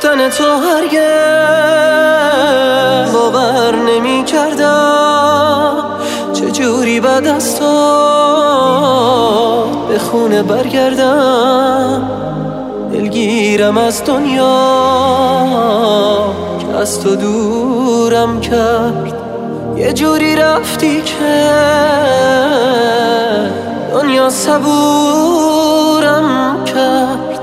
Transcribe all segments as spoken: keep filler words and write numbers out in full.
رفتن تو هرگز باور نمی کردم، چجوری بعد از تو به خونه برگردم. دلگیرم از دنیا که از تو دورم کرد، یه جوری رفتی که دنیا صبورم کرد.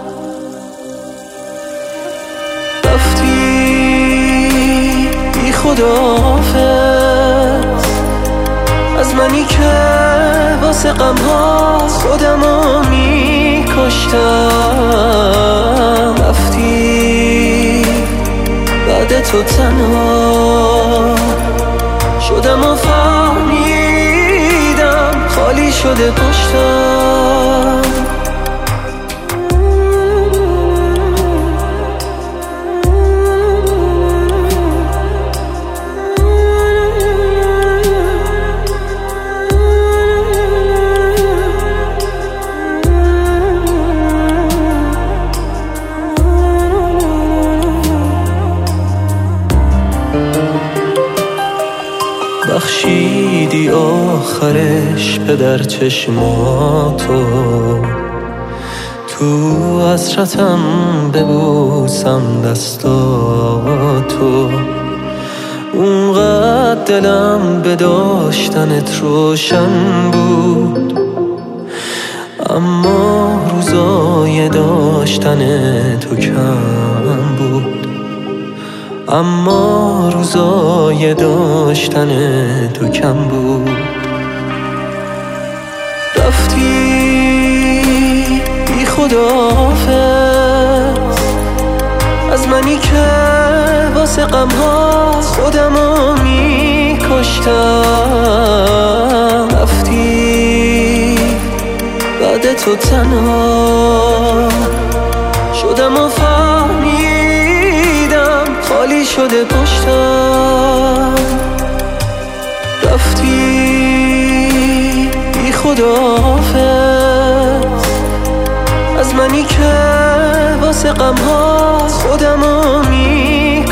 رفتی بی خداحافظ از منی که واسه غم‌ها خودمو می کشتم. رفتی بعد تو تنها شدم و فهمیدم خالی شده پشتم. بخشیدی آخرش پدر چشماتو، تو حسرتم ببوسم دستاتو. اونقدر دلم به داشتنت روشن بود، اما روزای داشتن تو کم بود. اما روزای داشتن تو کم بود. رفتی بی خداحافظ از منی که واسه غم‌ها خودمو می کشتم. رفتی بعد تو تنها شدم و فهمیدم خالی شده پشتم. رفتی بی خداحافظ از منی که واسه غم‌ها خودمو می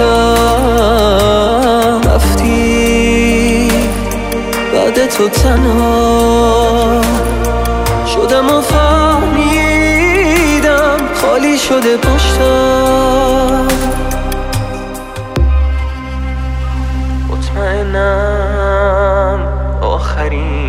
کشتم. رفتی بعد تو تنها شدم و فهمیدم خالی شده پشتم. مطمئنم آخرین